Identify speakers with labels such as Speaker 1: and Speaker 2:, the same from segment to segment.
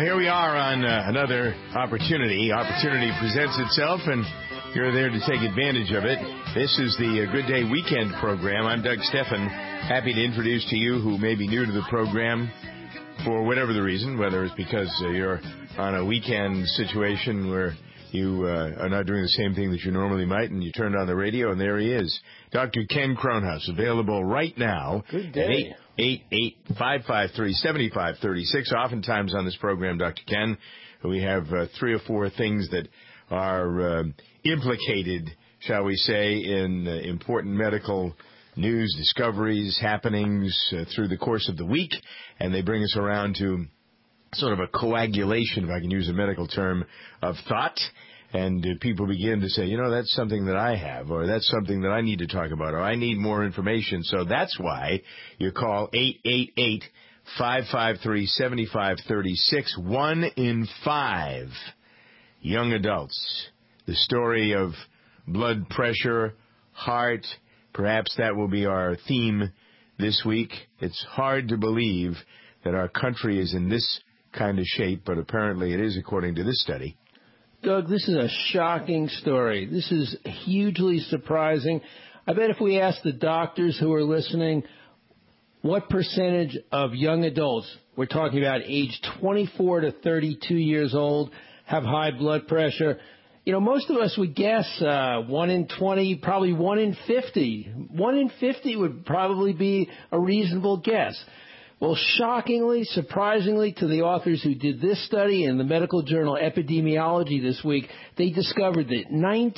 Speaker 1: here we are on another opportunity. Opportunity presents itself, and you're there to take advantage of it. This is the Good Day Weekend program. I'm Doug Steffen. Happy to introduce to you who may be new to the program for whatever the reason, whether it's because you're on a weekend situation where you are not doing the same thing that you normally might, and you turned on the radio, and there he is. Dr. Ken Kronhaus, available right now.
Speaker 2: Good day.
Speaker 1: At 888-553-7536. Oftentimes on this program, Dr. Ken, we have 3 or 4 things that are implicated, shall we say, in important medical news, discoveries, happenings through the course of the week, and they bring us around to sort of a coagulation, if I can use a medical term, of thought. And people begin to say, that's something that I have, or that's something that I need to talk about, or I need more information. So that's why you call 888-553-7536. 1 in 5 young adults. The story of blood pressure, heart, perhaps that will be our theme this week. It's hard to believe that our country is in this kind of shape, but apparently it is according to this study.
Speaker 2: Doug, this is a shocking story. This is hugely surprising. I bet if we ask the doctors who are listening, what percentage of young adults, we're talking about age 24 to 32 years old, have high blood pressure, most of us would guess 1 in 20, probably 1 in 50. 1 in 50 would probably be a reasonable guess. Well, shockingly, surprisingly to the authors who did this study in the medical journal Epidemiology this week, they discovered that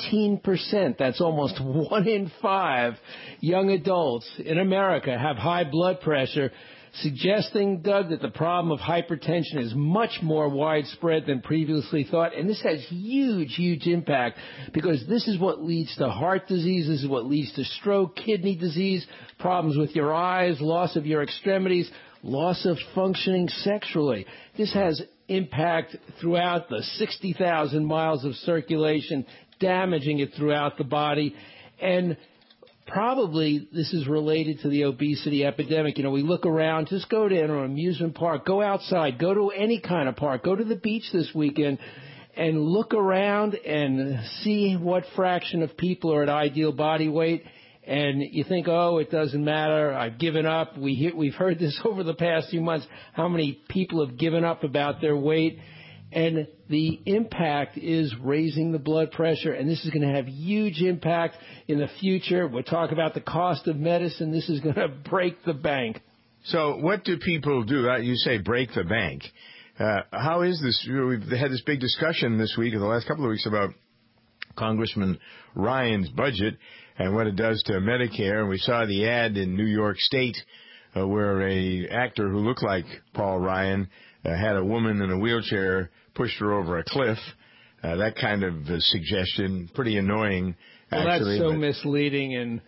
Speaker 2: 19%, that's almost 1 in 5 young adults in America have high blood pressure, suggesting, Doug, that the problem of hypertension is much more widespread than previously thought. And this has huge, huge impact because this is what leads to heart disease. This is what leads to stroke, kidney disease, problems with your eyes, loss of your extremities, loss of functioning sexually. This has impact throughout the 60,000 miles of circulation, damaging it throughout the body. And probably this is related to the obesity epidemic. We look around, just go to an amusement park, go outside, go to any kind of park, go to the beach this weekend and look around and see what fraction of people are at ideal body weight. And you think, it doesn't matter, I've given up. We've heard this over the past few months, how many people have given up about their weight. And the impact is raising the blood pressure, and this is going to have huge impact in the future. We'll talk about the cost of medicine. This is going to break the bank.
Speaker 1: So what do people do? You say break the bank. How is this? We've had this big discussion this week, or the last couple of weeks, about Congressman Ryan's budget and what it does to Medicare. And we saw the ad in New York State where a actor who looked like Paul Ryan had a woman in a wheelchair, pushed her over a cliff. That kind of suggestion, pretty annoying, actually.
Speaker 2: Well, that's so misleading, and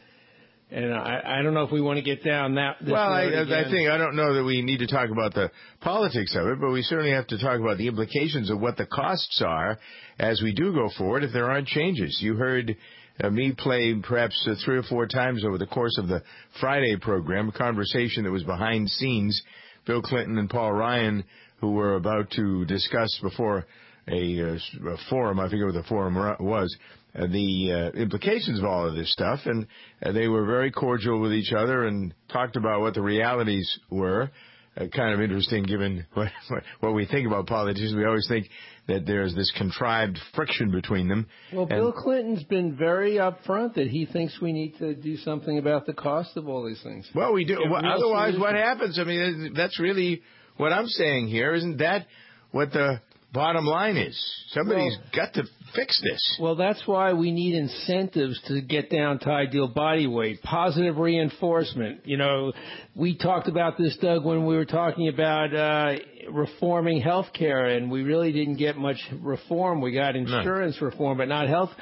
Speaker 2: I don't know if we want to get down that.
Speaker 1: I don't know that we need to talk about the politics of it, but we certainly have to talk about the implications of what the costs are as we do go forward if there aren't changes. You heard me play perhaps 3 or 4 times over the course of the Friday program, a conversation that was behind scenes. Bill Clinton and Paul Ryan, who were about to discuss before a forum, I forget what the forum was, the implications of all of this stuff, and they were very cordial with each other and talked about what the realities were. Kind of interesting given what we think about politicians. We always think that there's this contrived friction between them.
Speaker 2: Well, Bill Clinton's been very upfront that he thinks we need to do something about the cost of all these things.
Speaker 1: Well, we do. Otherwise, what happens? I mean, that's really what I'm saying here. Isn't that what the bottom line is? Somebody's got to fix this.
Speaker 2: Well, that's why we need incentives to get down to ideal body weight, positive reinforcement. We talked about this, Doug, when we were talking about reforming health care, and we really didn't get much reform. We got insurance reform, but not health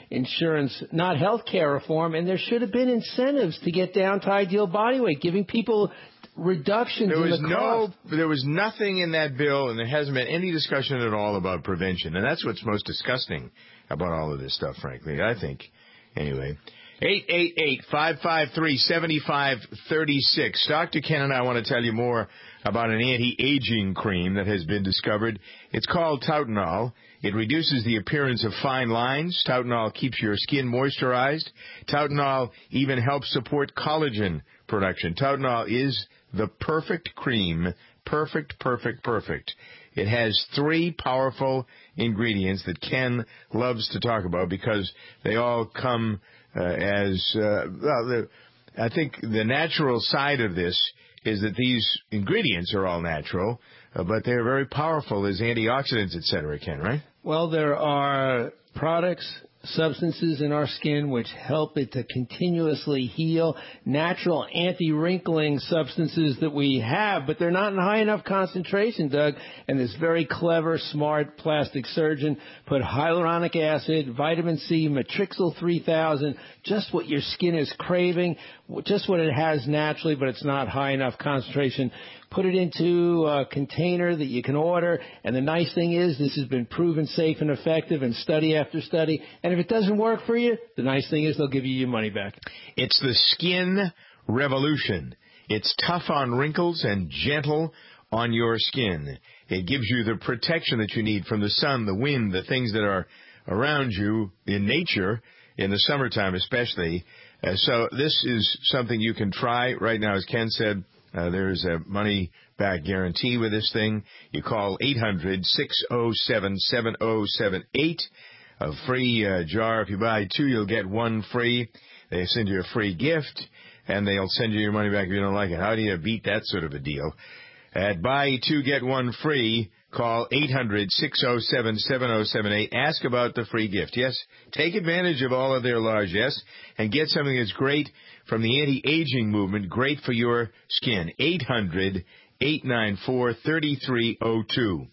Speaker 2: care reform, and there should have been incentives to get down to ideal body weight, giving people reductions in the cost.
Speaker 1: There was nothing in that bill, and there hasn't been any discussion at all about prevention, and that's what's most disgusting about all of this stuff, frankly, I think. Anyway, 888-553-7536. Dr. Ken and I want to tell you more about an anti-aging cream that has been discovered. It's called Tautanol. It reduces the appearance of fine lines. Tautanol keeps your skin moisturized. Tautanol even helps support collagen production. Tautanol is the perfect cream. Perfect. It has 3 powerful ingredients that Ken loves to talk about because they all come I think the natural side of this is that these ingredients are all natural, but they're very powerful as antioxidants, etc., Ken, right?
Speaker 2: Well, there are products, substances in our skin which help it to continuously heal, natural anti-wrinkling substances that we have, but they're not in high enough concentration, Doug. And this very clever, smart plastic surgeon put hyaluronic acid, vitamin C, Matrixyl 3000, just what your skin is craving, just what it has naturally, but it's not high enough concentration. Put it into a container that you can order, and the nice thing is this has been proven safe and effective in study after study, and if it doesn't work for you, the nice thing is they'll give you your money back.
Speaker 1: It's the skin revolution. It's tough on wrinkles and gentle on your skin. It gives you the protection that you need from the sun, the wind, the things that are around you in nature, in the summertime especially. So this is something you can try right now. As Ken said, there's a money-back guarantee with this thing. You call 800-607-7078. A free jar. If you buy 2, you'll get 1 free. They send you a free gift, and they'll send you your money back if you don't like it. How do you beat that sort of a deal? At buy 2, get 1 free, call 800-607-7078. Ask about the free gift. Yes, take advantage of all of their largesse and get something that's great from the anti-aging movement, great for your skin. 800-894-3302.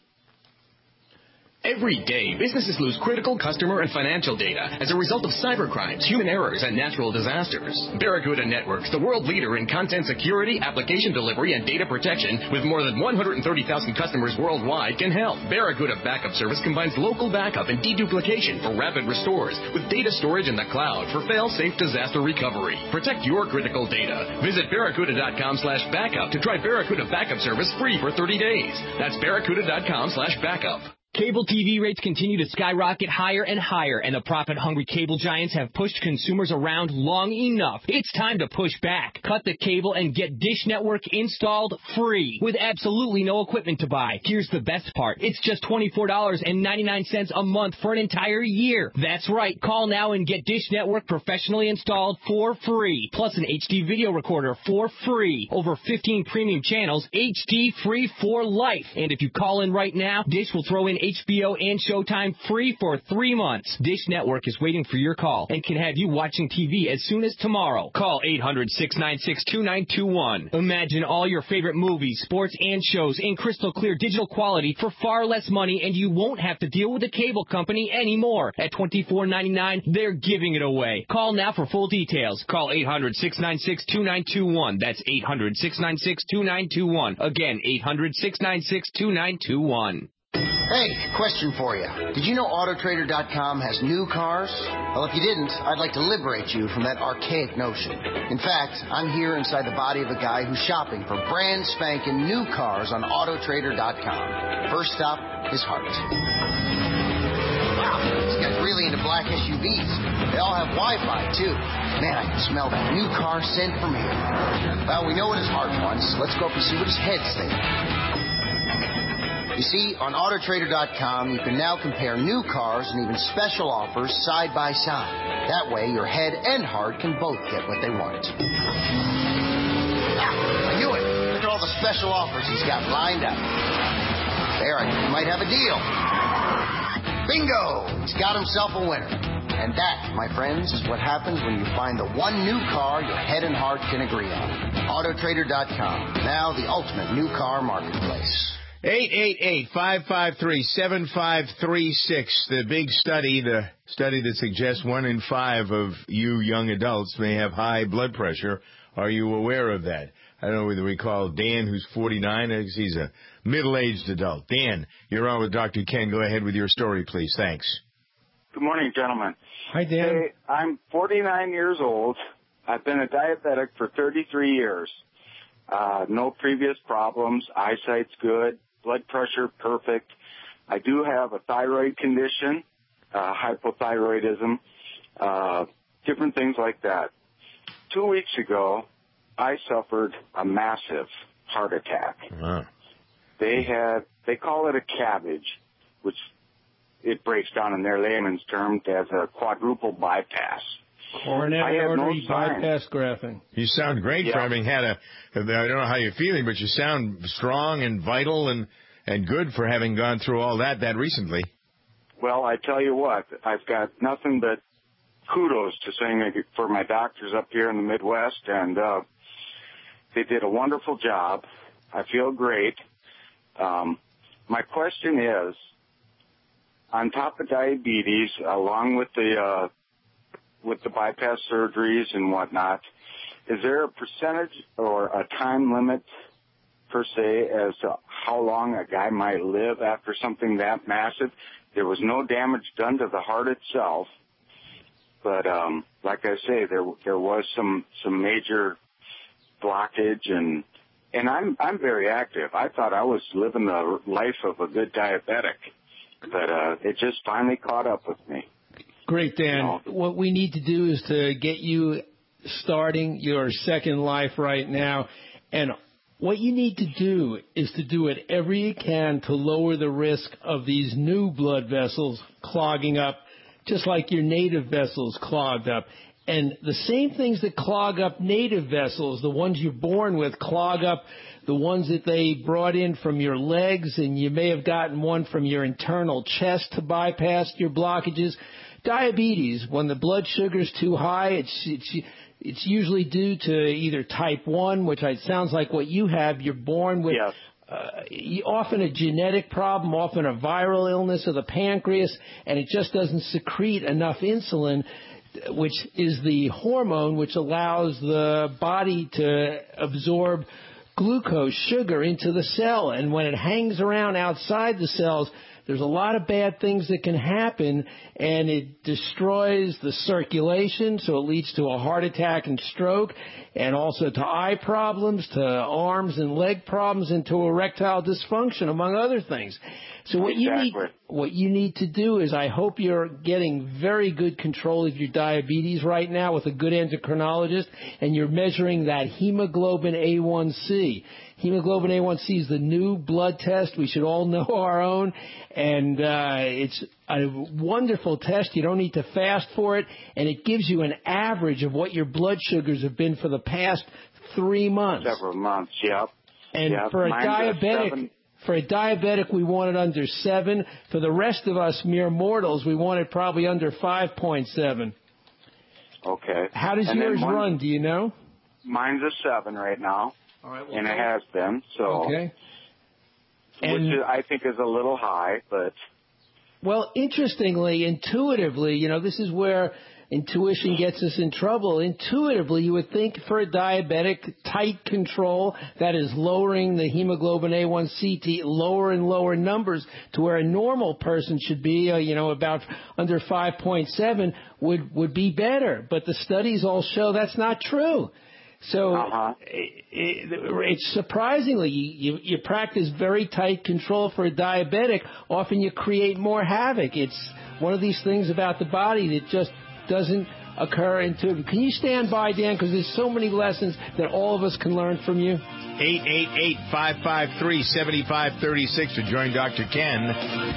Speaker 3: Every day, businesses lose critical customer and financial data as a result of cybercrimes, human errors, and natural disasters. Barracuda Networks, the world leader in content security, application delivery, and data protection, with more than 130,000 customers worldwide, can help. Barracuda Backup Service combines local backup and deduplication for rapid restores with data storage in the cloud for fail-safe disaster recovery. Protect your critical data. Visit barracuda.com/backup to try Barracuda Backup Service free for 30 days. That's barracuda.com/backup.
Speaker 4: Cable TV rates continue to skyrocket higher and higher, and the profit-hungry cable giants have pushed consumers around long enough. It's time to push back. Cut the cable and get Dish Network installed free with absolutely no equipment to buy. Here's the best part. It's just $24.99 a month for an entire year. That's right. Call now and get Dish Network professionally installed for free, plus an HD video recorder for free. Over 15 premium channels, HD free for life. And if you call in right now, Dish will throw in HBO and Showtime free for 3 months. Dish Network is waiting for your call and can have you watching TV as soon as tomorrow. Call 800-696-2921. Imagine all your favorite movies, sports, and shows in crystal clear digital quality for far less money, and you won't have to deal with the cable company anymore. At $24.99, they're giving it away. Call now for full details. Call 800-696-2921. That's 800-696-2921. Again, 800-696-2921.
Speaker 5: Hey, question for you. Did you know Autotrader.com has new cars? Well, if you didn't, I'd like to liberate you from that archaic notion. In fact, I'm here inside the body of a guy who's shopping for brand spanking new cars on Autotrader.com. First stop, his heart. Wow, this guy's really into black SUVs. They all have Wi-Fi, too. Man, I can smell that new car scent from here. Well, we know what his heart wants. Let's go up and see what his head's thinking. You see, on Autotrader.com, you can now compare new cars and even special offers side by side. That way, your head and heart can both get what they want. I knew it. Look at all the special offers he's got lined up. There, I think he might have a deal. Bingo! He's got himself a winner. And that, my friends, is what happens when you find the one new car your head and heart can agree on. Autotrader.com, now the ultimate new car marketplace.
Speaker 1: 888-553-7536. The big study, the study that suggests 1 in 5 of you young adults may have high blood pressure. Are you aware of that? I don't know whether we call Dan, who's 49. I guess he's a middle-aged adult. Dan, you're on with Dr. Ken. Go ahead with your story, please. Thanks.
Speaker 6: Good morning, gentlemen.
Speaker 2: Hi, Dan.
Speaker 6: Hey, I'm 49 years old. I've been a diabetic for 33 years. No previous problems. Eyesight's good. Blood pressure, perfect. I do have a thyroid condition, hypothyroidism, different things like that. 2 weeks ago, I suffered a massive heart attack.
Speaker 1: Wow.
Speaker 6: They call it a cabbage, which it breaks down in their layman's terms as a quadruple bypass.
Speaker 2: Coronary artery bypass grafting.
Speaker 1: You sound great for having had I don't know how you're feeling, but you sound strong and vital and good for having gone through all that recently.
Speaker 6: Well, I tell you what, I've got nothing but kudos to saying for my doctors up here in the Midwest, and they did a wonderful job. I feel great. My question is, on top of diabetes, along with the bypass surgeries and whatnot, is there a percentage or a time limit per se as to how long a guy might live after something that massive? There was no damage done to the heart itself, but like I say, there was some major blockage, and I'm very active. I thought I was living the life of a good diabetic, but it just finally caught up with me.
Speaker 2: Great, Dan. What we need to do is to get you starting your second life right now. And what you need to do is to do whatever you can to lower the risk of these new blood vessels clogging up, just like your native vessels clogged up. And the same things that clog up native vessels, the ones you're born with, clog up the ones that they brought in from your legs, and you may have gotten one from your internal chest to bypass your blockages. Diabetes, when the blood sugar's too high, it's usually due to either type 1, which sounds like what you have. You're born with often a genetic problem, often a viral illness of the pancreas, and it just doesn't secrete enough insulin, which is the hormone which allows the body to absorb glucose, sugar, into the cell. And when it hangs around outside the cells, there's a lot of bad things that can happen, and it destroys the circulation, so it leads to a heart attack and stroke, and also to eye problems, to arms and leg problems, and to erectile dysfunction, among other things. So what you need to do is, I hope you're getting very good control of your diabetes right now with a good endocrinologist, and you're measuring that hemoglobin A1C. Hemoglobin A1C is the new blood test. We should all know our own, and it's a wonderful test. You don't need to fast for it, and it gives you an average of what your blood sugars have been for the past 3 months.
Speaker 6: Several months, yep.
Speaker 2: And for a diabetic, we want it under 7. For the rest of us mere mortals, we want it probably under 5.7.
Speaker 6: Okay.
Speaker 2: How does yours run? Do you know?
Speaker 6: Mine's a 7 right now.
Speaker 2: All right,
Speaker 6: and it has been, so.
Speaker 2: Okay.
Speaker 6: Which I think is a little high, but.
Speaker 2: Well, interestingly, intuitively, this is where intuition gets us in trouble. Intuitively, you would think for a diabetic, tight control, that is lowering the hemoglobin A1C to lower and lower numbers to where a normal person should be, about under 5.7 would be better. But the studies all show that's not true. So it's surprisingly, you practice very tight control for a diabetic. Often you create more havoc. It's one of these things about the body that just doesn't occur intuitively. Can you stand by, Dan? Because there's so many lessons that all of us can learn from you.
Speaker 1: 888-553-7536 to join Dr. Ken.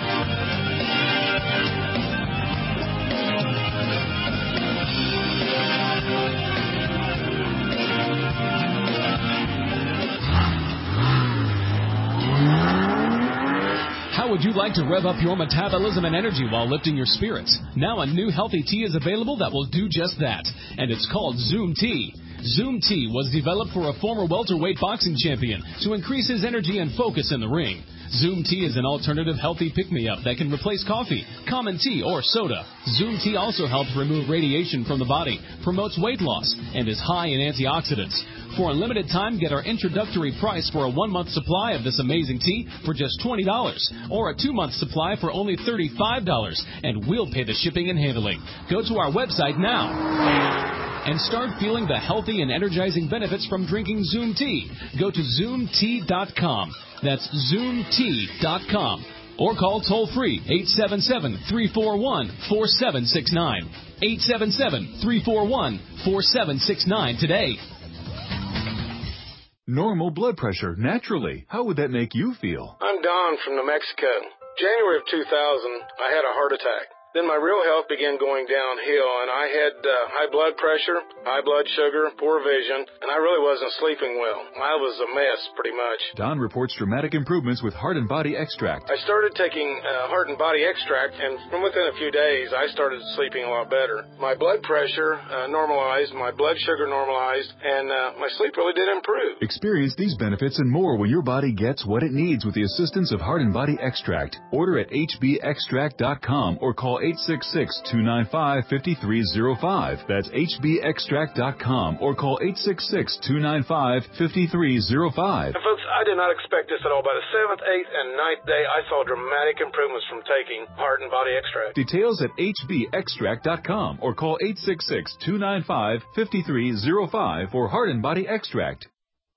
Speaker 7: How would you like to rev up your metabolism and energy while lifting your spirits? Now a new healthy tea is available that will do just that, and it's called Zoom Tea. Zoom T was developed for a former welterweight boxing champion to increase his energy and focus in the ring. Zoom Tea is an alternative healthy pick-me-up that can replace coffee, common tea, or soda. Zoom Tea also helps remove radiation from the body, promotes weight loss, and is high in antioxidants. For a limited time, get our introductory price for a 1-month supply of this amazing tea for just $20, or a 2-month supply for only $35, and we'll pay the shipping and handling. Go to our website now and start feeling the healthy and energizing benefits from drinking Zoom Tea. Go to ZoomT.com. That's ZoomT.com. Or call toll-free 877-341-4769. 877-341-4769 today.
Speaker 8: Normal blood pressure, naturally. How would that make you feel?
Speaker 9: I'm Don from New Mexico. January of 2000, I had a heart attack. Then my real health began going downhill, and I had high blood pressure, high blood sugar, poor vision, and I really wasn't sleeping well. I was a mess, pretty much.
Speaker 8: Don reports dramatic improvements with Heart and Body Extract.
Speaker 9: I started taking Heart and Body Extract, and from within a few days, I started sleeping a lot better. My blood pressure normalized, my blood sugar normalized, and my sleep really did improve.
Speaker 8: Experience these benefits and more when your body gets what it needs with the assistance of Heart and Body Extract. Order at hbextract.com or call 866-295-5305. That's hbextract.com or call 866-295-5305.
Speaker 9: Folks, I did not expect this at all. By the 7th, 8th, and 9th day, I saw dramatic improvements from taking Heart and Body Extract.
Speaker 8: Details at hbextract.com or call 866-295-5305 for Heart and Body Extract.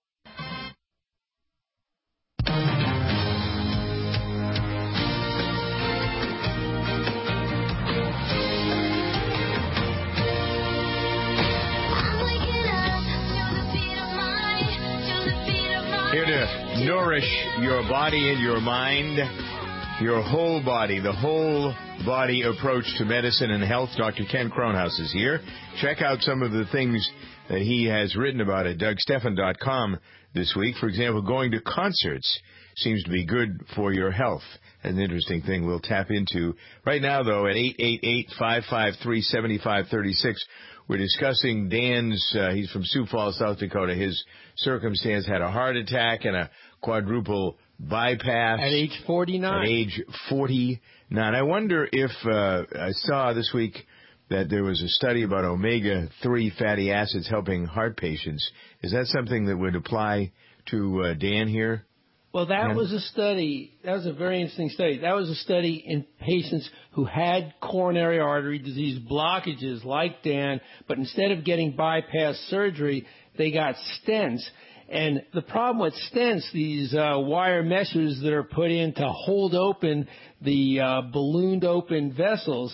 Speaker 1: Here to nourish your body and your mind, your whole body, the whole body approach to medicine and health. Dr. Ken Kronhaus is here. Check out some of the things that he has written about at DougStephan.com this week. For example, going to concerts seems to be good for your health. An interesting thing we'll tap into. Right now, though, at 888-553-7536, we're discussing Dan's, he's from Sioux Falls, South Dakota. His circumstance had a heart attack and a quadruple bypass.
Speaker 2: At age 49.
Speaker 1: At age 49. I wonder if, I saw this week that there was a study about omega-3 fatty acids helping heart patients. Is that something that would apply to Dan here?
Speaker 2: Well, that was a study. That was a very interesting study. That was a study in patients who had coronary artery disease blockages like Dan, but instead of getting bypass surgery, they got stents. And the problem with stents, these wire meshes that are put in to hold open the ballooned open vessels,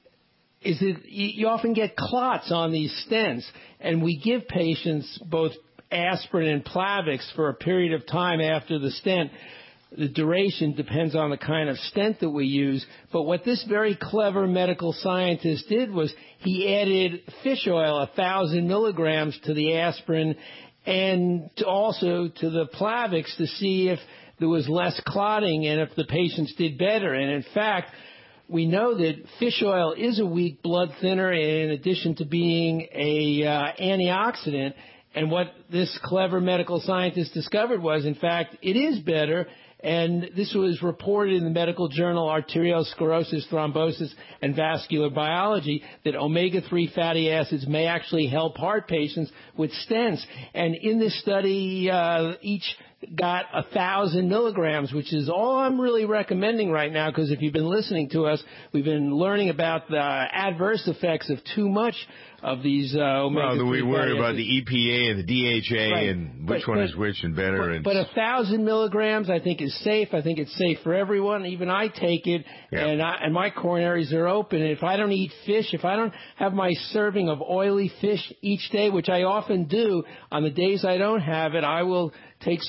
Speaker 2: is that you often get clots on these stents. And we give patients both aspirin and Plavix for a period of time after the stent. The duration depends on the kind of stent that we use. But what this very clever medical scientist did was he added fish oil, 1,000 milligrams, to the aspirin and also to the Plavix to see if there was less clotting and if the patients did better. And in fact, we know that fish oil is a weak blood thinner in addition to being a antioxidant. And what this clever medical scientist discovered was, in fact, it is better. And this was reported in the medical journal Arteriosclerosis, Thrombosis, and Vascular Biology, that omega-3 fatty acids may actually help heart patients with stents. And in this study, each got 1,000 milligrams, which is all I'm really recommending right now, because if you've been listening to us, we've been learning about the adverse effects of too much of these omega-3
Speaker 1: Well, we worry
Speaker 2: fatty
Speaker 1: about
Speaker 2: acids.
Speaker 1: the EPA and the DHA
Speaker 2: Right.
Speaker 1: and which one is which and better.
Speaker 2: But 1,000 milligrams, I think, is safe. I think it's safe for everyone. Even I take it, and my coronaries are open. And if I don't eat fish, if I don't have my serving of oily fish each day, which I often do, on the days I don't have it, I will take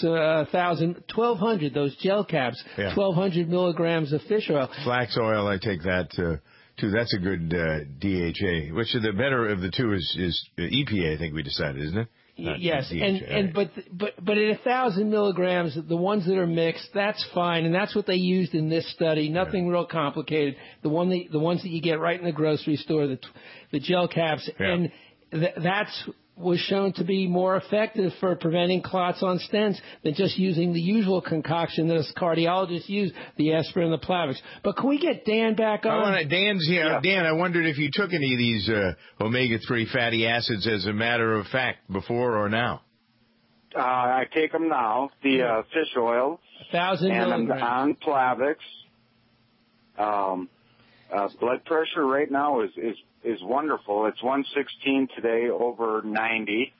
Speaker 2: 1,200, those gel caps, 1,200 milligrams of fish oil.
Speaker 1: Flax oil, I take that too. That's a good DHA. Which the better of the two is EPA, I think we decided, isn't it?
Speaker 2: Yes, but at 1,000 milligrams, the ones that are mixed, that's fine, and that's what they used in this study. Nothing real complicated. The ones that you get right in the grocery store, the gel caps, and that's was shown to be more effective for preventing clots on stents than just using the usual concoction that us cardiologists use, the aspirin and the Plavix. But can we get Dan back on?
Speaker 1: Dan, I wondered if you took any of these omega-3 fatty acids as a matter of fact before or now.
Speaker 6: I take them now, the fish oil.
Speaker 2: 1,000 milligrams.
Speaker 6: And I'm on Plavix. Blood pressure right now is wonderful. It's 116 today over 90.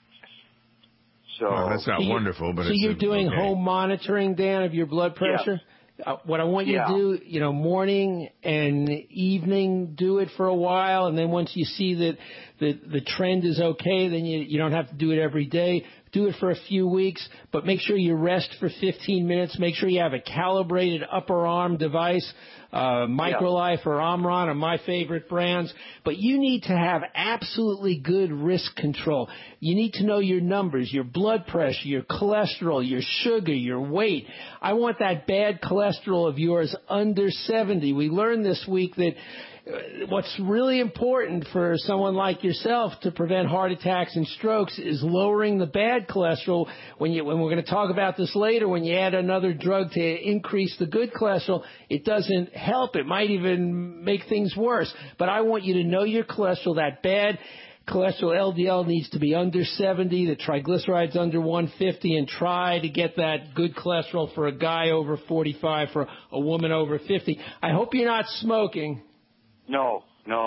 Speaker 6: So
Speaker 1: that's not wonderful, but
Speaker 2: so you're doing home monitoring, Dan, of your blood pressure? Yes. What I want you to do, morning and evening, do it for a while, and then once you see that the trend is okay, then you don't have to do it every day. Do it for a few weeks, but make sure you rest for 15 minutes. Make sure you have a calibrated upper arm device. Microlife or Omron are my favorite brands. But you need to have absolutely good risk control. You need to know your numbers, your blood pressure, your cholesterol, your sugar, your weight. I want that bad cholesterol of yours under 70. We learned this week that what's really important for someone like yourself to prevent heart attacks and strokes is lowering the bad cholesterol. When we're going to talk about this later, when you add another drug to increase the good cholesterol, it doesn't help. It might even make things worse. But I want you to know your cholesterol. That bad cholesterol LDL needs to be under 70, the triglycerides under 150, and try to get that good cholesterol for a guy over 45, for a woman over 50. I hope you're not smoking.
Speaker 6: No.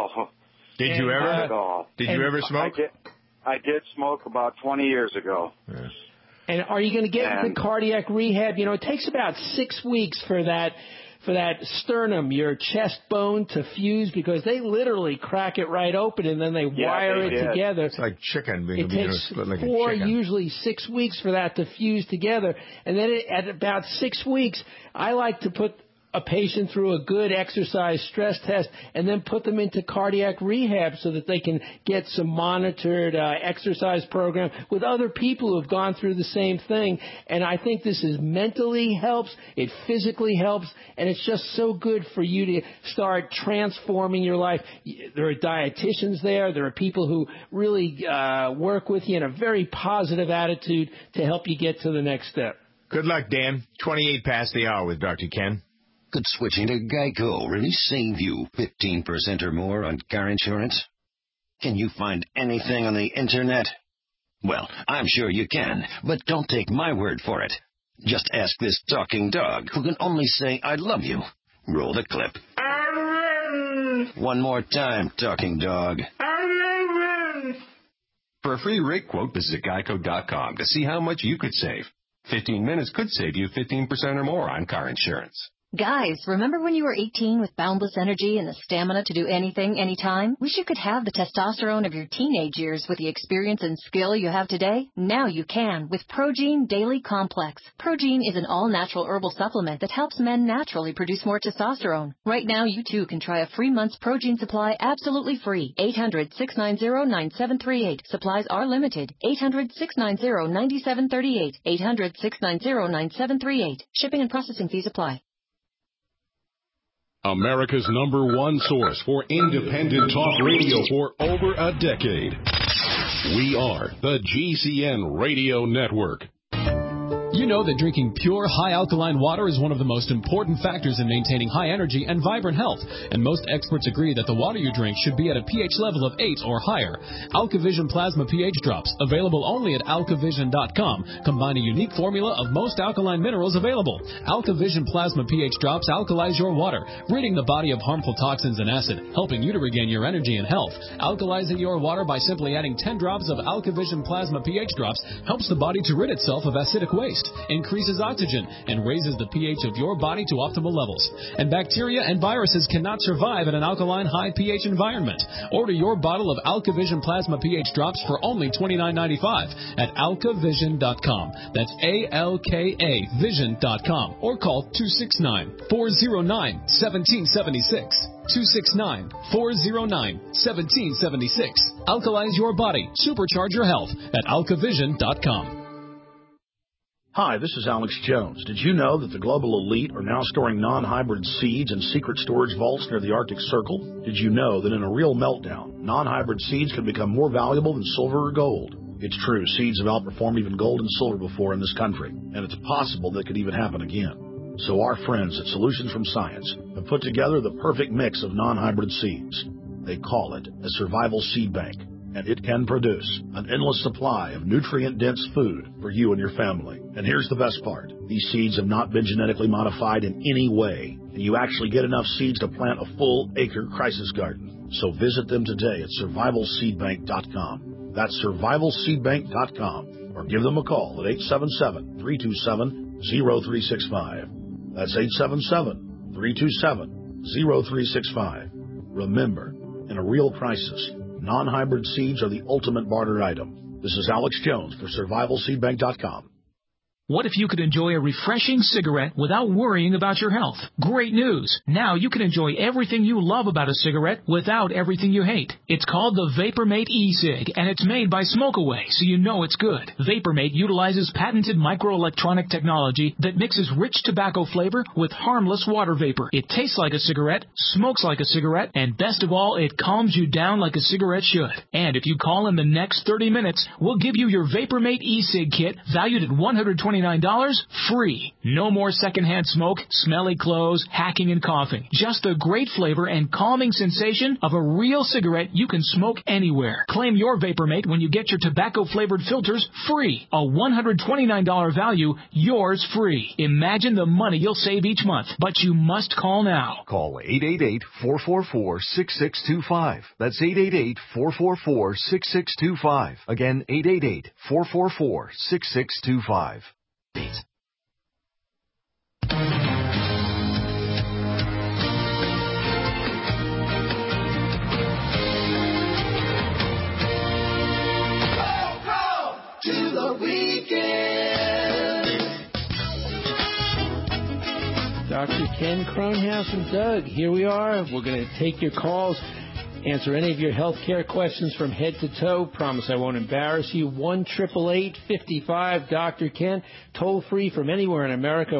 Speaker 1: Did you ever smoke?
Speaker 6: I did smoke about 20 years ago.
Speaker 1: Yeah.
Speaker 2: And are you going to get into cardiac rehab? It takes about 6 weeks for that sternum, your chest bone, to fuse, because they literally crack it right open and then they wire it together.
Speaker 1: It's like chicken.
Speaker 2: It takes usually 6 weeks for that to fuse together. And then at about 6 weeks, I like to put a patient through a good exercise stress test and then put them into cardiac rehab so that they can get some monitored exercise program with other people who have gone through the same thing. And I think this is mentally helps, it physically helps, and it's just so good for you to start transforming your life. There are dietitians there. There are people who really work with you in a very positive attitude to help you get to the next step.
Speaker 1: Good luck, Dan. 28 past the hour with Dr. Ken.
Speaker 10: Could switching to Geico really save you 15% or more on car insurance? Can you find anything on the Internet? Well, I'm sure you can, but don't take my word for it. Just ask this talking dog who can only say, I love you. Roll the clip. One more time, talking dog.
Speaker 11: For a free rate quote, visit geico.com to see how much you could save. 15 minutes could save you 15% or more on car insurance.
Speaker 12: Guys, remember when you were 18 with boundless energy and the stamina to do anything, anytime? Wish you could have the testosterone of your teenage years with the experience and skill you have today? Now you can with Progene Daily Complex. Progene is an all-natural herbal supplement that helps men naturally produce more testosterone. Right now, you too can try a free month's Progene supply absolutely free. 800-690-9738. Supplies are limited. 800-690-9738. 800-690-9738. Shipping and processing fees apply.
Speaker 13: America's #1 source for independent talk radio for over a decade. We are the GCN Radio Network.
Speaker 7: You know that drinking pure, high-alkaline water is one of the most important factors in maintaining high energy and vibrant health, and most experts agree that the water you drink should be at a pH level of 8 or higher. AlkaVision Plasma pH Drops, available only at alkavision.com, combine a unique formula of most alkaline minerals available. AlkaVision Plasma pH Drops alkalize your water, ridding the body of harmful toxins and acid, helping you to regain your energy and health. Alkalizing your water by simply adding 10 drops of AlkaVision Plasma pH Drops helps the body to rid itself of acidic waste, increases oxygen, and raises the pH of your body to optimal levels. And bacteria and viruses cannot survive in an alkaline high pH environment. Order your bottle of AlkaVision Plasma pH Drops for only $29.95 at alkavision.com. That's ALKA Vision.com, or call 269-409-1776. 269-409-1776. Alkalize your body. Supercharge your health at alkavision.com.
Speaker 14: Hi, this is Alex Jones. Did you know that the global elite are now storing non-hybrid seeds in secret storage vaults near the Arctic Circle? Did you know that in a real meltdown, non-hybrid seeds can become more valuable than silver or gold? It's true, seeds have outperformed even gold and silver before in this country, and it's possible that could even happen again. So our friends at Solutions from Science have put together the perfect mix of non-hybrid seeds. They call it a survival seed bank, and it can produce an endless supply of nutrient-dense food for you and your family. And here's the best part. These seeds have not been genetically modified in any way, and you actually get enough seeds to plant a full-acre crisis garden. So visit them today at survivalseedbank.com. That's survivalseedbank.com, or give them a call at 877-327-0365. That's 877-327-0365. Remember, in a real crisis, non-hybrid seeds are the ultimate barter item. This is Alex Jones for survivalseedbank.com.
Speaker 15: What if you could enjoy a refreshing cigarette without worrying about your health? Great news! Now you can enjoy everything you love about a cigarette without everything you hate. It's called the VaporMate e-cig, and it's made by Smokeaway, so you know it's good. VaporMate utilizes patented microelectronic technology that mixes rich tobacco flavor with harmless water vapor. It tastes like a cigarette, smokes like a cigarette, and best of all, it calms you down like a cigarette should. And if you call in the next 30 minutes, we'll give you your VaporMate e-cig kit valued at $129 free. No more secondhand smoke, smelly clothes, hacking and coughing. Just the great flavor and calming sensation of a real cigarette you can smoke anywhere. Claim your VaporMate when you get your tobacco-flavored filters free. A $129 value, yours free. Imagine the money you'll save each month, but you must call now.
Speaker 16: Call 888-444-6625. That's 888-444-6625. Again, 888-444-6625.
Speaker 17: To the weekend.
Speaker 2: Dr. Ken Cronhouse and Doug, here we are. We're going to take your calls, answer any of your health care questions from head to toe. Promise I won't embarrass you. 1-888-55 Ken. Toll free from anywhere in America.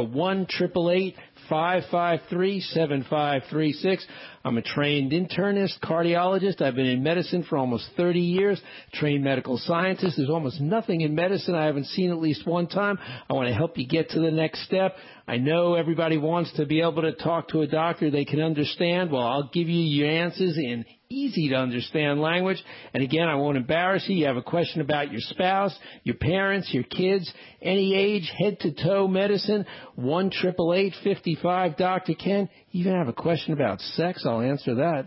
Speaker 2: 1-888-553-7536. I'm a trained internist, cardiologist. I've been in medicine for almost 30 years, trained medical scientist. There's almost nothing in medicine I haven't seen at least one time. I want to help you get to the next step. I know everybody wants to be able to talk to a doctor they can understand. Well, I'll give you your answers in easy to understand language. And again, I won't embarrass you. You have a question about your spouse, your parents, your kids, any age, head to toe medicine, 1-888-55 Ken. You even have a question about sex, I'll answer that.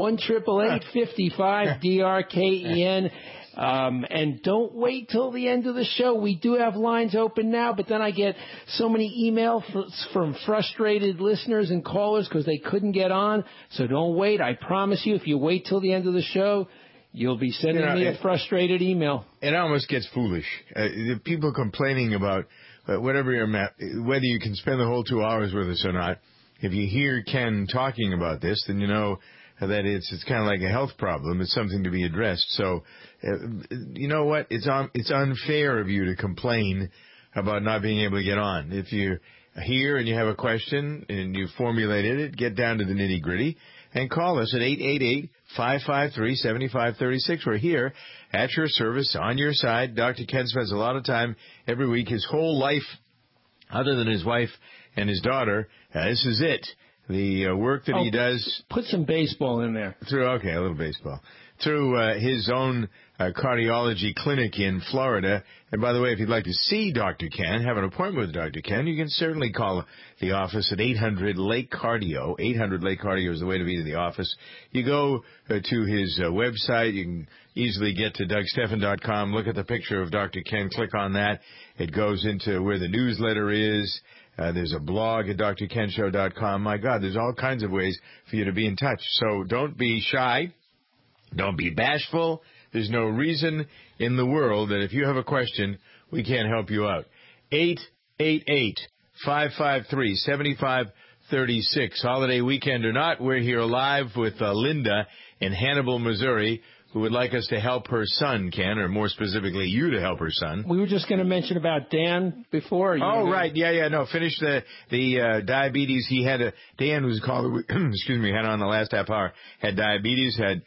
Speaker 2: 1-888-55 Ken. And don't wait till the end of the show. We do have lines open now, but then I get so many emails from frustrated listeners and callers because they couldn't get on. So don't wait. I promise you, if you wait till the end of the show, you'll be sending me a frustrated email.
Speaker 1: It almost gets foolish. The people complaining about whatever whether you can spend the whole 2 hours with us or not. If you hear Ken talking about this, then you know that it's kind of like a health problem. It's something to be addressed. So, you know what? It's unfair of you to complain about not being able to get on. If you're here and you have a question and you formulated it, get down to the nitty-gritty and call us at 888-553-7536. We're here at your service, on your side. Dr. Ken spends a lot of time every week, his whole life, other than his wife and his daughter. This is it. The work that he does.
Speaker 2: Put some baseball in there.
Speaker 1: A little baseball. Through his own cardiology clinic in Florida. And by the way, if you'd like to see Dr. Ken, have an appointment with Dr. Ken, you can certainly call the office at 800-LAKE-CARDIO. 800-LAKE-CARDIO is the way to be to the office. You go to his website. You can easily get to DougSteffen.com. Look at the picture of Dr. Ken. Click on that. It goes into where the newsletter is. There's a blog at drkenshow.com. My God, there's all kinds of ways for you to be in touch. So don't be shy. Don't be bashful. There's no reason in the world that if you have a question, we can't help you out. 888-553-7536. Holiday weekend or not, we're here live with Linda in Hannibal, Missouri, who would like us to help her son, Ken, or more specifically, you to help her son.
Speaker 2: We were just going to mention about Dan before.
Speaker 1: Right. Yeah. No, finish the diabetes. He had Dan, who's called, excuse me, had on the last half hour, had diabetes, had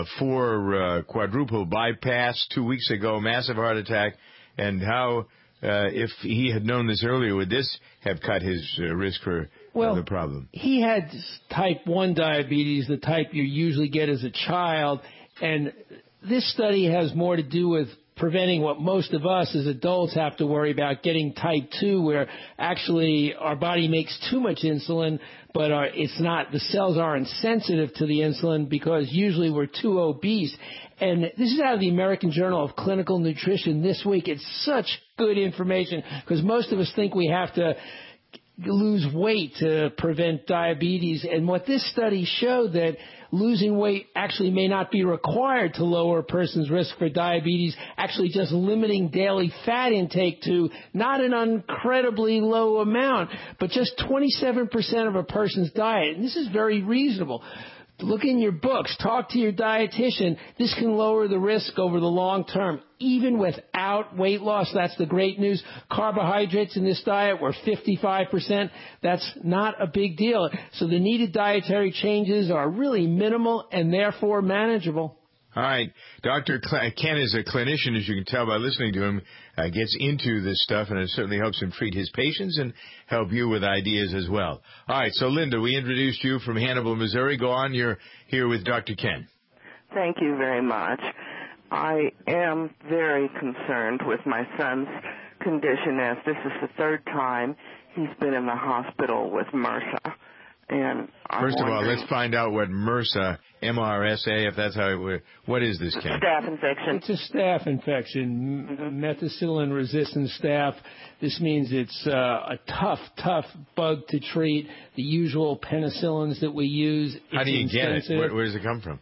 Speaker 1: 4 quadruple bypass 2 weeks ago, massive heart attack, and how, if he had known this earlier, would this have cut his risk for the problem?
Speaker 2: He had type 1 diabetes, the type you usually get as a child, and this study has more to do with preventing what most of us as adults have to worry about, getting type 2, where actually our body makes too much insulin, but it's not, the cells aren't sensitive to the insulin because usually we're too obese. And this is out of the American Journal of Clinical Nutrition this week. It's such good information because most of us think we have to lose weight to prevent diabetes. And what this study showed that losing weight actually may not be required to lower a person's risk for diabetes, actually just limiting daily fat intake to not an incredibly low amount, but just 27% of a person's diet. And this is very reasonable. Look in your books, talk to your dietitian. This can lower the risk over the long term, even without weight loss. That's the great news. Carbohydrates in this diet were 55%. That's not a big deal. So the needed dietary changes are really minimal and therefore manageable.
Speaker 1: All right. Dr. Ken is a clinician, as you can tell by listening to him, gets into this stuff, and it certainly helps him treat his patients and help you with ideas as well. All right. So, Linda, we introduced you from Hannibal, Missouri. Go on. You're here with Dr. Ken.
Speaker 18: Thank you very much. I am very concerned with my son's condition, as this is the 3rd time he's been in the hospital with MRSA. And
Speaker 1: first of all, let's find out what MRSA, MRSA, if that's how it would. What is this, Ken?
Speaker 18: Staph infection.
Speaker 2: It's a staph infection, methicillin-resistant staph. This means it's a tough bug to treat. The usual penicillins that we use.
Speaker 1: How do you get it? Where does it come from?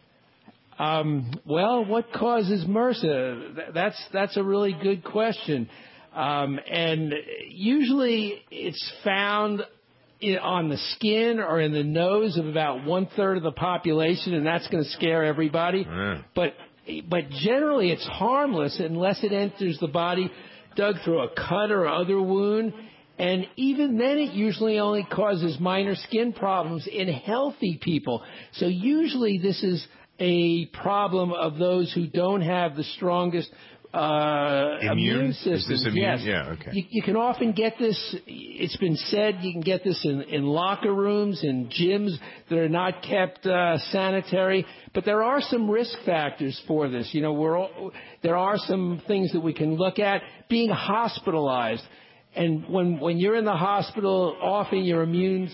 Speaker 2: Well, what causes MRSA? That's a really good question. And usually it's found on the skin or in the nose of about 1/3 of the population, and that's going to scare everybody.
Speaker 1: Yeah.
Speaker 2: But generally it's harmless unless it enters the body, dug through a cut or other wound. And even then it usually only causes minor skin problems in healthy people. So usually this is a problem of those who don't have the strongest immune system.
Speaker 1: Is this immune?
Speaker 2: Yes.
Speaker 1: Yeah, okay.
Speaker 2: You can often get this, it's been said, you can get this in locker rooms, in gyms that are not kept sanitary. But there are some risk factors for this. You know, there are some things that we can look at. Being hospitalized. And when you're in the hospital, often your immune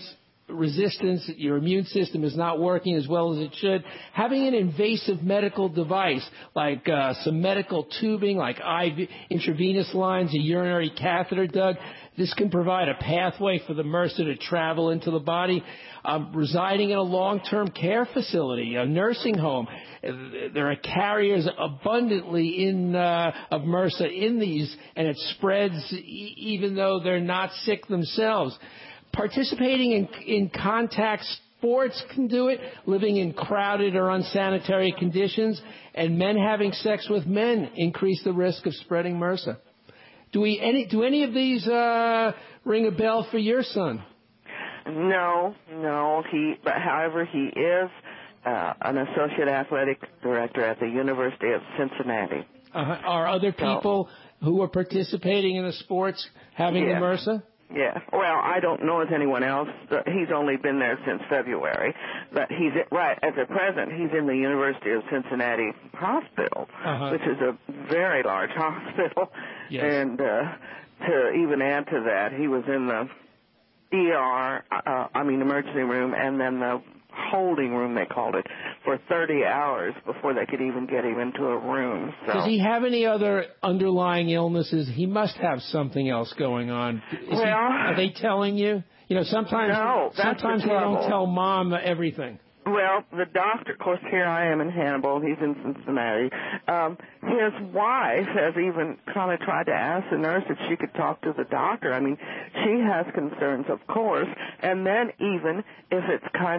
Speaker 2: system is not working as well as it should. Having an invasive medical device like some medical tubing, like IV, intravenous lines, a urinary catheter, Doug, this can provide a pathway for the MRSA to travel into the body. Residing in a long-term care facility, a nursing home, there are carriers abundantly of MRSA in these, and it spreads even though they're not sick themselves. Participating in contact sports can do it, living in crowded or unsanitary conditions, and men having sex with men increase the risk of spreading MRSA. Do any of these ring a bell for your son?
Speaker 18: No. However, he is an associate athletic director at the University of Cincinnati.
Speaker 2: Are other people who are participating in the sports having the MRSA?
Speaker 18: Yeah. Well, I don't know of anyone else. He's only been there since February. But he's, right, at the present, he's in the University of Cincinnati Hospital, which is a very large hospital.
Speaker 2: Yes.
Speaker 18: And to even add to that, he was in the emergency room, and then the holding room, they called it, for 30 hours before they could even get him into a room. So.
Speaker 2: Does he have any other underlying illnesses? He must have something else going on. Are they telling you? You know, sometimes they don't tell mom everything.
Speaker 18: Well, the doctor, of course, here I am in Hannibal. He's in Cincinnati. His wife has even kind of tried to ask the nurse if she could talk to the doctor. I mean, she has concerns, of course. And then even if it's kind of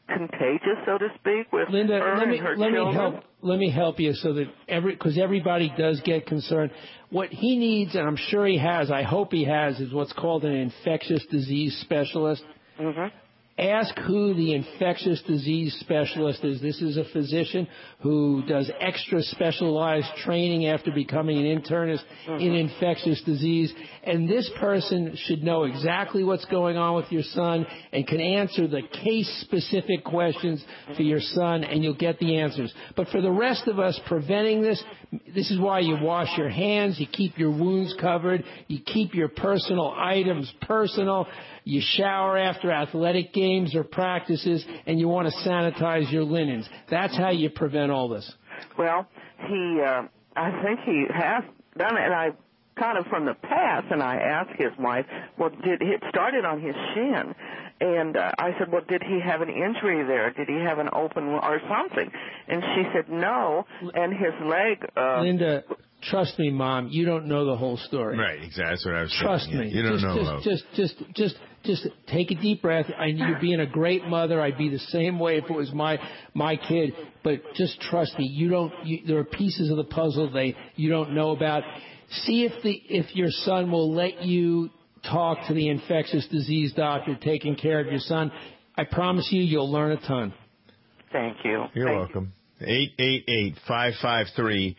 Speaker 18: contagious, so to speak, with
Speaker 2: Linda,
Speaker 18: her and her children?
Speaker 2: Let me help you so that because everybody does get concerned. What he needs, and I'm sure he has, I hope he has, is what's called an infectious disease specialist.
Speaker 18: Mm-hmm.
Speaker 2: Ask who the infectious disease specialist is. This is a physician who does extra specialized training after becoming an internist in infectious disease. And this person should know exactly what's going on with your son and can answer the case-specific questions for your son, and you'll get the answers. But for the rest of us, preventing this is why you wash your hands, you keep your wounds covered, you keep your personal items personal, you shower after athletic games or practices, and you want to sanitize your linens. That's how you prevent all this.
Speaker 18: Well, I think he has done it, and I kind of from the past, and I asked his wife, well, it started on his shin, and I said, well, did he have an injury there? Did he have an open or something? And she said no, and his leg...
Speaker 2: Linda, trust me, Mom, you don't know the whole story.
Speaker 1: Right, exactly. That's what I was saying.
Speaker 2: Trust me.
Speaker 1: You don't know.
Speaker 2: Just take a deep breath. You're being a great mother. I'd be the same way if it was my kid. But just trust me. There are pieces of the puzzle you don't know about. See if your son will let you talk to the infectious disease doctor taking care of your son. I promise you'll learn a ton.
Speaker 18: Thank you.
Speaker 1: You're welcome. 888-553-7536.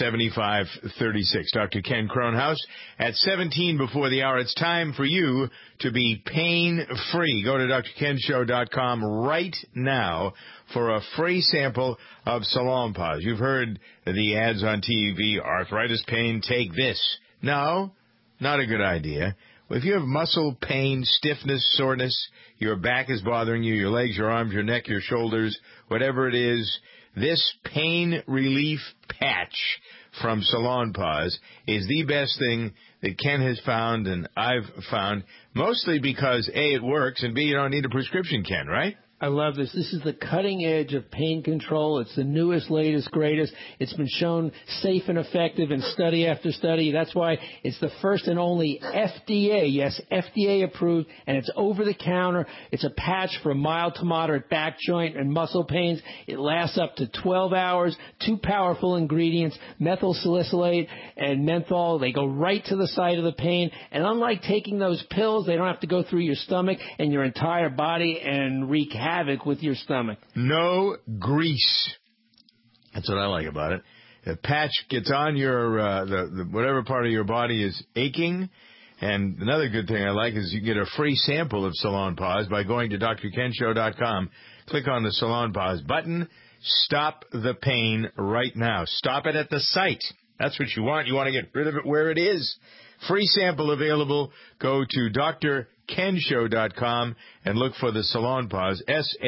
Speaker 1: Dr. Ken Kronhaus at 17 before the hour. It's time for you to be pain-free. Go to drkenshow.com right now for a free sample of Salonpas. You've heard the ads on TV, arthritis pain, take this. No, not a good idea. If you have muscle pain, stiffness, soreness, your back is bothering you, your legs, your arms, your neck, your shoulders, whatever it is, this pain relief patch from Salonpas is the best thing that Ken has found and I've found, mostly because, A, it works, and B, you don't need a prescription, Ken, right?
Speaker 2: I love this. This is the cutting edge of pain control. It's the newest, latest, greatest. It's been shown safe and effective in study after study. That's why it's the first and only FDA, yes, FDA approved, and it's over the counter. It's a patch for mild to moderate back joint and muscle pains. It lasts up to 12 hours. 2 powerful ingredients, methyl salicylate and menthol. They go right to the site of the pain. And unlike taking those pills, they don't have to go through your stomach and your entire body and wreak havoc with your stomach.
Speaker 1: No grease. That's what I like about it. The patch gets on your the whatever part of your body is aching. And another good thing I like is you get a free sample of Salonpas by going to drkenshow.com. Click on the Salonpas button. Stop the pain right now. Stop it at the site. That's what you want. You want to get rid of it where it is. Free sample available. Go to drkenshow.com and look for the Salonpas,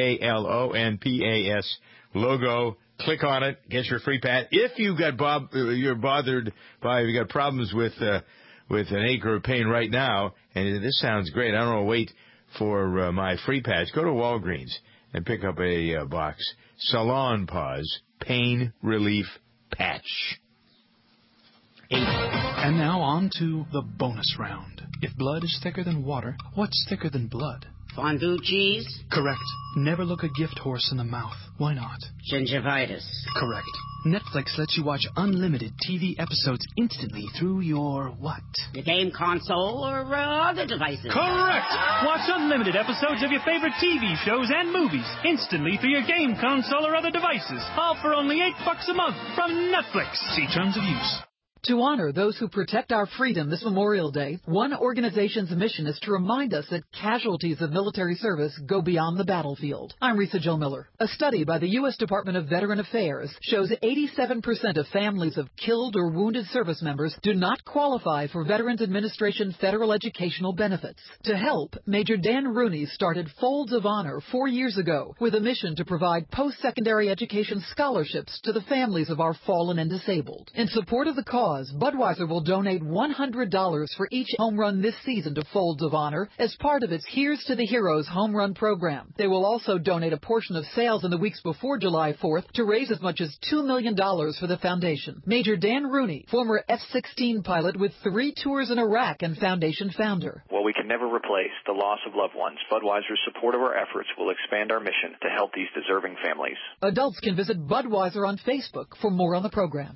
Speaker 1: SALONPAS logo. Click on it. Get your free patch. If you've got you're bothered by, you got problems with an ache or pain right now, and this sounds great. I don't want to wait for my free patch. Go to Walgreens and pick up a box. Salonpas Pain Relief Patch.
Speaker 19: 8. And now on to the bonus round. If blood is thicker than water, what's thicker than blood?
Speaker 20: Fondue cheese?
Speaker 19: Correct. Never look a gift horse in the mouth. Why not?
Speaker 20: Gingivitis.
Speaker 19: Correct. Netflix lets you watch unlimited TV episodes instantly through your what?
Speaker 20: Your game console or other devices.
Speaker 21: Correct! Watch unlimited episodes of your favorite TV shows and movies instantly through your game console or other devices. All for only $8 a month from Netflix. See terms of use.
Speaker 22: To honor those who protect our freedom this Memorial Day, one organization's mission is to remind us that casualties of military service go beyond the battlefield. I'm Risa Jo Miller. A study by the U.S. Department of Veteran Affairs shows 87% of families of killed or wounded service members do not qualify for Veterans Administration federal educational benefits. To help, Major Dan Rooney started Folds of Honor 4 years ago with a mission to provide post-secondary education scholarships to the families of our fallen and disabled. In support of the cause, cause, Budweiser will donate $100 for each home run this season to Folds of Honor as part of its Here's to the Heroes home run program. They will also donate a portion of sales in the weeks before July 4th to raise as much as $2 million for the foundation. Major Dan Rooney, former F-16 pilot with 3 tours in Iraq and foundation founder.
Speaker 3: While we can never replace the loss of loved ones, Budweiser's support of our efforts will expand our mission to help these deserving families.
Speaker 22: Adults can visit Budweiser on Facebook for more on the program.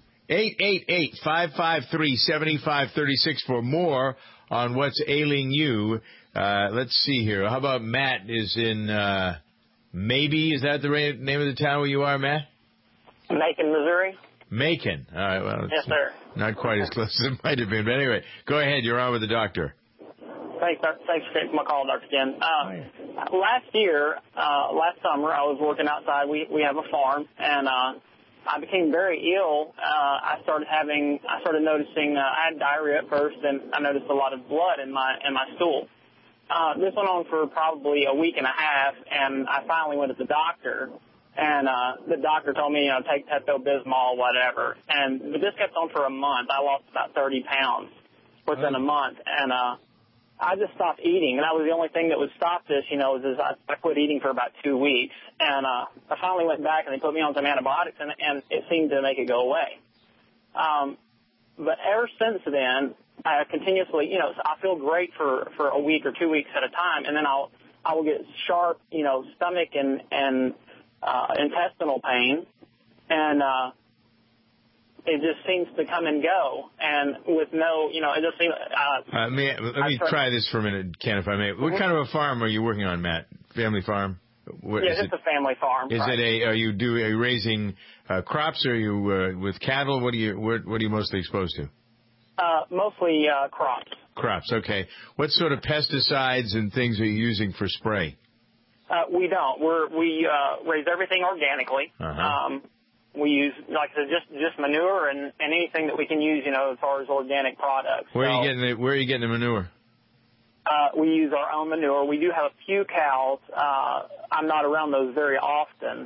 Speaker 1: 888-553-7536 for more on what's ailing you. Let's see here. How about Matt is in Maybe? Is that the name of the town where you are, Matt?
Speaker 4: Macon, Missouri.
Speaker 1: Macon. All right. Well,
Speaker 4: yes, sir.
Speaker 1: Not quite as close as it might have been. But anyway, go ahead. You're on with the doctor.
Speaker 4: Thanks for taking my call, Dr. Ken. Last summer, I was working outside. We have a farm, and I became very ill. I started noticing I had diarrhea at first, and I noticed a lot of blood in my stool. This went on for probably a week and a half, and I finally went to the doctor. And the doctor told me, take Pepto-Bismol, whatever. But this kept on for a month. I lost about 30 pounds within a month, and I just stopped eating, and that was the only thing that would stop this, is I quit eating for about 2 weeks, and I finally went back and they put me on some antibiotics, and it seemed to make it go away. But ever since then, I continuously, I feel great for a week or 2 weeks at a time, and then I will get sharp, stomach and intestinal pain, and it just seems to come and go, and with no, it just seems...
Speaker 1: let me try this for a minute, Ken, if I may. What kind of a farm are you working on, Matt? Family farm?
Speaker 4: It's a family farm.
Speaker 1: Are you raising crops? Are you with cattle? What are you mostly exposed to?
Speaker 4: Mostly crops.
Speaker 1: Crops, okay. What sort of pesticides and things are you using for spray?
Speaker 4: We don't. We raise everything organically. We use, like I said, just manure and anything that we can use, as far as organic products.
Speaker 1: Where are you getting the manure?
Speaker 4: We use our own manure. We do have a few cows. I'm not around those very often.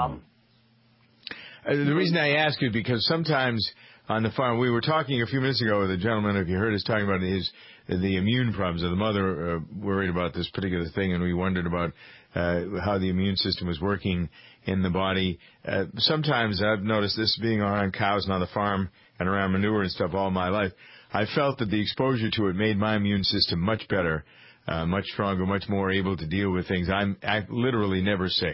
Speaker 1: The reason I ask is because sometimes on the farm, we were talking a few minutes ago with a gentleman, if you heard us talking about the immune problems of the mother, worried about this particular thing, and we wondered about how the immune system was working in the body. Sometimes I've noticed this, being around cows and on the farm and around manure and stuff all my life, I felt that the exposure to it made my immune system much better, much stronger, much more able to deal with things. I'm literally never sick.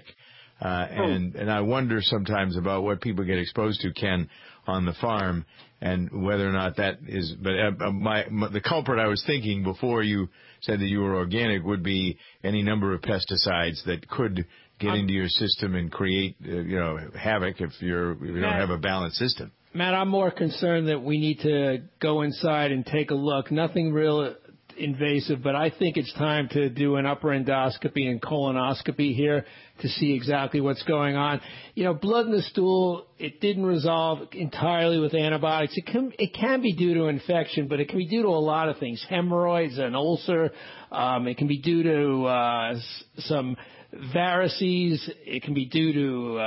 Speaker 1: And I wonder sometimes about what people get exposed to, Ken, on the farm, and whether or not that is. But the culprit I was thinking before you said that you were organic would be any number of pesticides that could get into your system and create havoc if you don't have a balanced system.
Speaker 2: Matt, I'm more concerned that we need to go inside and take a look. Nothing real invasive, but I think it's time to do an upper endoscopy and colonoscopy here to see exactly what's going on. Blood in the stool, it didn't resolve entirely with antibiotics. It can be due to infection, but it can be due to a lot of things. Hemorrhoids, an ulcer. It can be due to some varices. It can be due to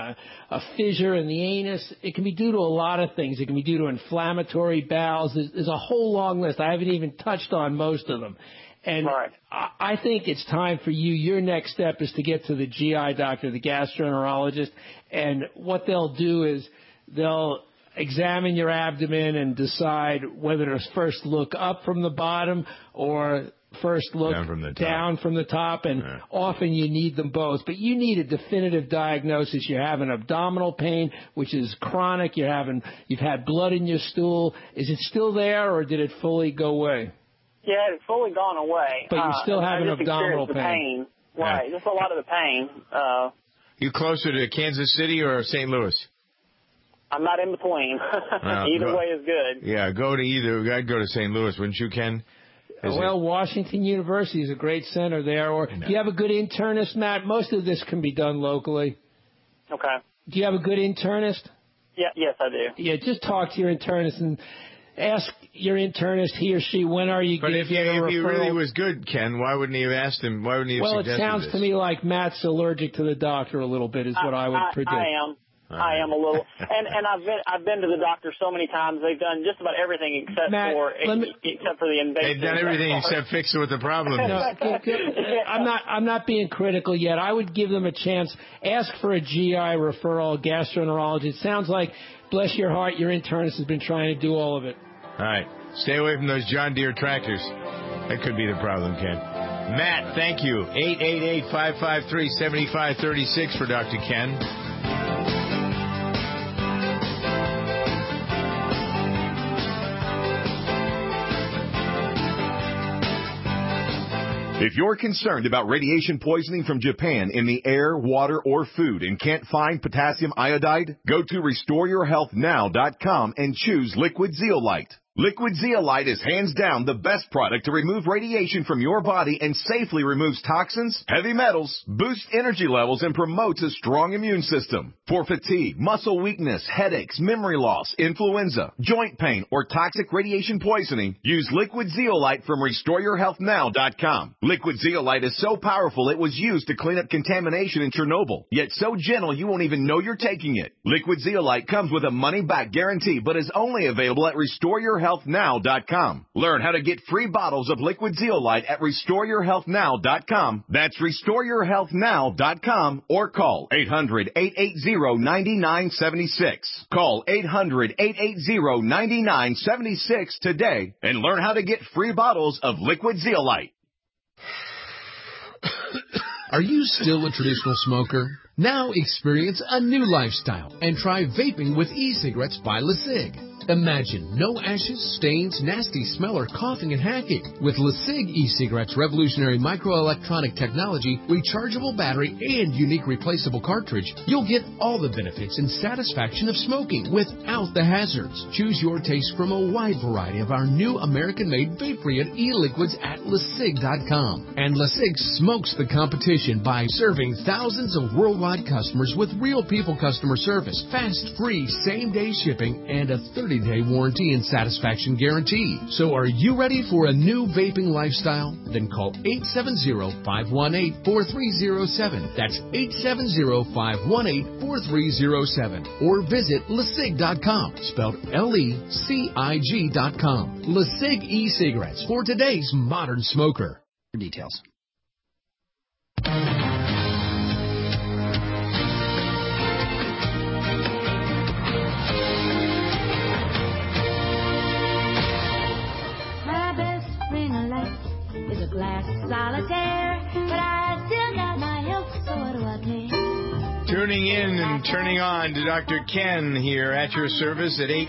Speaker 2: a fissure in the anus. It can be due to a lot of things. It can be due to inflammatory bowels. There's a whole long list. I haven't even touched on most of them. And I think it's time for you. Your next step is to get to the GI doctor, the gastroenterologist, and what they'll do is they'll examine your abdomen and decide whether to first look up from the bottom or first look down from the top, and often you need them both. But you need a definitive diagnosis. You have an abdominal pain, which is chronic. You've had blood in your stool. Is it still there, or did it fully go away?
Speaker 4: Yeah, it's fully gone away.
Speaker 2: But you still have an abdominal
Speaker 4: pain. Right, just a lot of the pain.
Speaker 1: You closer to Kansas City or St. Louis?
Speaker 4: I'm not in between. Either way is good.
Speaker 1: Yeah, go to either. I'd go to St. Louis, wouldn't you, Ken?
Speaker 2: Washington University is a great center there. Or do you have a good internist, Matt? Most of this can be done locally.
Speaker 4: Okay.
Speaker 2: Do you have a good internist?
Speaker 4: Yes, I do.
Speaker 2: Yeah, just talk to your internist and ask your internist, he or she, when are you going to get a referral? But if he really
Speaker 1: was good, Ken, why wouldn't he have asked him? Why wouldn't he have suggested this?
Speaker 2: Well, it sounds to me like Matt's allergic to the doctor a little bit is what I would predict.
Speaker 4: I am. I am a little, and I've been to the doctor so many times. They've done just about everything except
Speaker 2: Matt,
Speaker 4: for the invasive.
Speaker 1: They've done everything except fix it with the problem.
Speaker 2: I'm not being critical yet. I would give them a chance. Ask for a GI referral, gastroenterology. It sounds like, bless your heart, your internist has been trying to do all of it.
Speaker 1: All right. Stay away from those John Deere tractors. That could be the problem, Ken. Matt, thank you. 888-553-7536 for Dr. Ken.
Speaker 5: If you're concerned about radiation poisoning from Japan in the air, water, or food and can't find potassium iodide, go to RestoreYourHealthNow.com and choose Liquid Zeolite. Liquid Zeolite is hands down the best product to remove radiation from your body and safely removes toxins, heavy metals, boosts energy levels, and promotes a strong immune system. For fatigue, muscle weakness, headaches, memory loss, influenza, joint pain, or toxic radiation poisoning, use Liquid Zeolite from RestoreYourHealthNow.com. Liquid Zeolite is so powerful it was used to clean up contamination in Chernobyl, yet so gentle you won't even know you're taking it. Liquid Zeolite comes with a money-back guarantee, but is only available at RestoreYourHealthNow.com. Learn how to get free bottles of Liquid Zeolite at RestoreYourHealthNow.com. That's RestoreYourHealthNow.com or call 800-880-9976. Call 800-880-9976 today and learn how to get free bottles of Liquid Zeolite.
Speaker 9: Are you still a traditional smoker? Now experience a new lifestyle and try vaping with e-cigarettes by LeSig. Imagine no ashes, stains, nasty smell, or coughing and hacking. With LeSig e-cigarettes' revolutionary microelectronic technology, rechargeable battery, and unique replaceable cartridge, you'll get all the benefits and satisfaction of smoking without the hazards. Choose your taste from a wide variety of our new American-made vape-free e-liquids at LeSig.com. And LeSig smokes the competition by serving thousands of worldwide customers with real people customer service, fast, free, same-day shipping, and a 30-day warranty and satisfaction guarantee. So are you ready for a new vaping lifestyle? Then call 870-518-4307. That's 870-518-4307. Or visit LeSig.com, spelled LECIG.com. LeSig e-cigarettes for today's modern smoker.
Speaker 23: For details.
Speaker 24: Is a glass of solitaire, but I still got my health, so what do I care?
Speaker 1: Tuning in and turning on to Dr. Ken here at your service at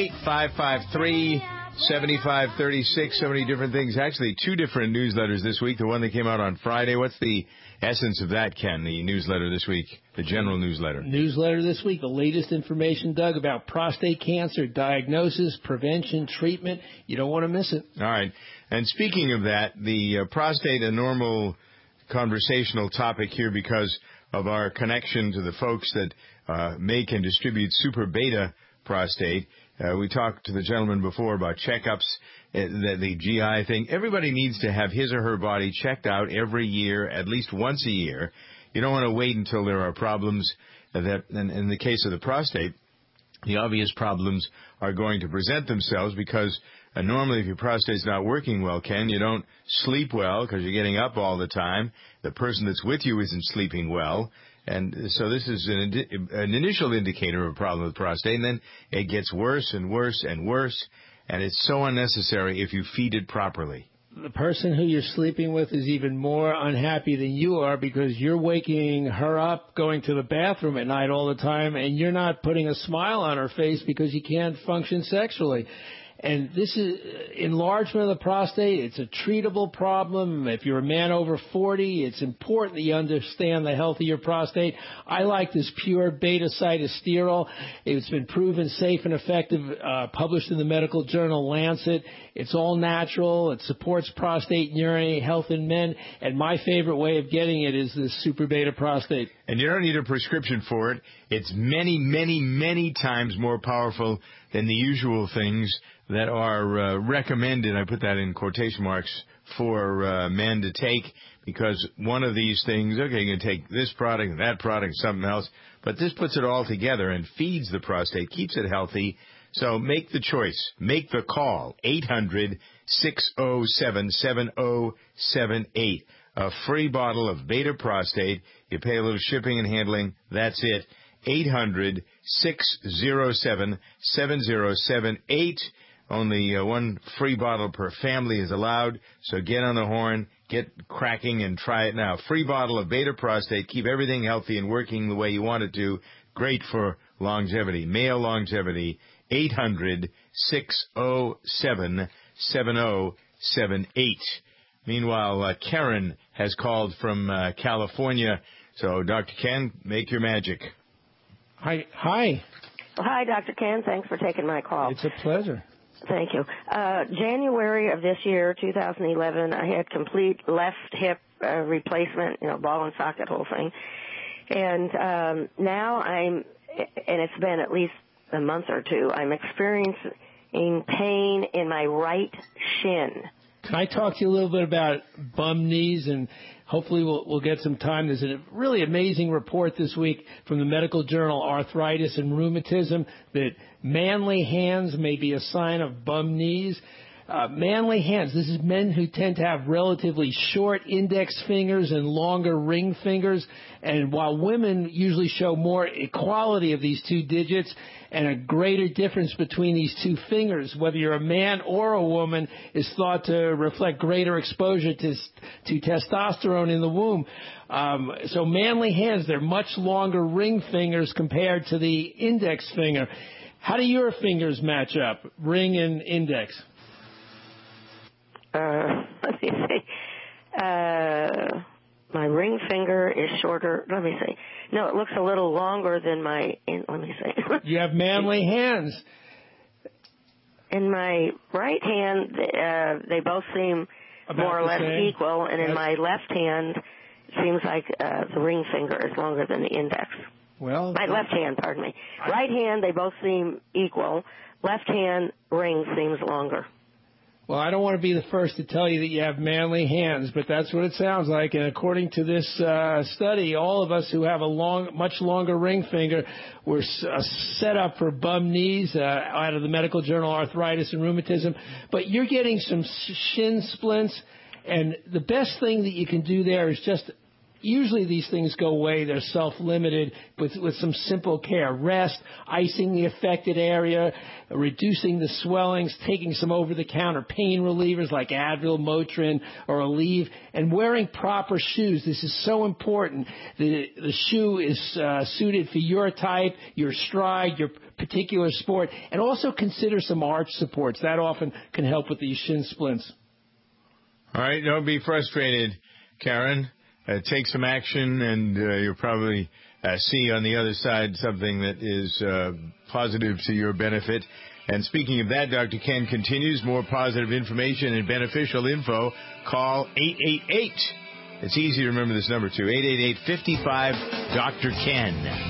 Speaker 1: 888-553-7536. So many different things. Actually, 2 different newsletters this week. The one that came out on Friday. What's the essence of that, Ken, the newsletter this week, the general newsletter?
Speaker 2: Newsletter this week, the latest information, Doug, about prostate cancer, diagnosis, prevention, treatment. You don't want to miss it.
Speaker 1: All right. And speaking of that, the prostate, a normal conversational topic here because of our connection to the folks that make and distribute Super Beta prostate. We talked to the gentleman before about checkups, the GI thing. Everybody needs to have his or her body checked out every year, at least once a year. You don't want to wait until there are problems that, and in the case of the prostate, the obvious problems are going to present themselves because normally if your prostate's not working well, Ken, you don't sleep well because you're getting up all the time. The person that's with you isn't sleeping well. And so this is an initial indicator of a problem with prostate, and then it gets worse and worse and worse, and it's so unnecessary if you feed it properly.
Speaker 2: The person who you're sleeping with is even more unhappy than you are because you're waking her up, going to the bathroom at night all the time, and you're not putting a smile on her face because you can't function sexually. And this is enlargement of the prostate. It's a treatable problem. If you're a man over 40, it's important that you understand the health of your prostate. I like this pure beta-cytosterol. It's been proven safe and effective, published in the medical journal Lancet. It's all natural. It supports prostate and urinary health in men. And my favorite way of getting it is this Super Beta prostate.
Speaker 1: And you don't need a prescription for it. It's many, many, many times more powerful than the usual things that are recommended, I put that in quotation marks, for men to take, because one of these things, okay, you can take this product and that product, something else, but this puts it all together and feeds the prostate, keeps it healthy. So make the choice. Make the call. 800-607-7078. A free bottle of Beta Prostate. You pay a little shipping and handling. That's it. 800-607-7078. Only one free bottle per family is allowed. So get on the horn, get cracking, and try it now. Free bottle of Beta Prostate. Keep everything healthy and working the way you want it to. Great for longevity, male longevity. 800-607-7078. Meanwhile, Karen has called from California. So, Dr. Ken, make your magic.
Speaker 2: Hi.
Speaker 6: Hi, Dr. Ken. Thanks for taking my call.
Speaker 2: It's a pleasure.
Speaker 6: Thank you. January of this year, 2011, I had complete left hip replacement, ball and socket, whole thing. And now and it's been at least a month or two, I'm experiencing pain in my right shin.
Speaker 2: Can I talk to you a little bit about bum knees, and hopefully we'll get some time. There's a really amazing report this week from the medical journal Arthritis and Rheumatism that manly hands may be a sign of bum knees. Manly hands, this is men who tend to have relatively short index fingers and longer ring fingers, and while women usually show more equality of these two digits and a greater difference between these two fingers, whether you're a man or a woman, is thought to reflect greater exposure to testosterone in the womb. So manly hands, they're much longer ring fingers compared to the index finger. How do your fingers match up, ring and index?
Speaker 6: Let me see. My ring finger is shorter. Let me see. No, it looks a little longer than let me see.
Speaker 2: You have manly hands.
Speaker 6: In my right hand, they both seem more or less equal, and in my left hand, it seems like the ring finger is longer than the index.
Speaker 2: Well,
Speaker 6: my left hand, pardon me. Right hand, they both seem equal. Left hand ring seems longer.
Speaker 2: Well, I don't want to be the first to tell you that you have manly hands, but that's what it sounds like. And according to this study, all of us who have a much longer ring finger were set up for bum knees out of the medical journal Arthritis and Rheumatism. But you're getting some shin splints, and the best thing that you can do there is just usually these things go away. They're self-limited with some simple care. Rest, icing the affected area, reducing the swellings, taking some over-the-counter pain relievers like Advil, Motrin, or Aleve, and wearing proper shoes. This is so important. The shoe is suited for your type, your stride, your particular sport, and also consider some arch supports. That often can help with these shin splints.
Speaker 1: All right, don't be frustrated, Karen. Take some action, and you'll probably see on the other side something that is positive to your benefit. And speaking of that, Dr. Ken continues. More positive information and beneficial info. Call 888. It's easy to remember this number, too. 888-55-Dr. Ken.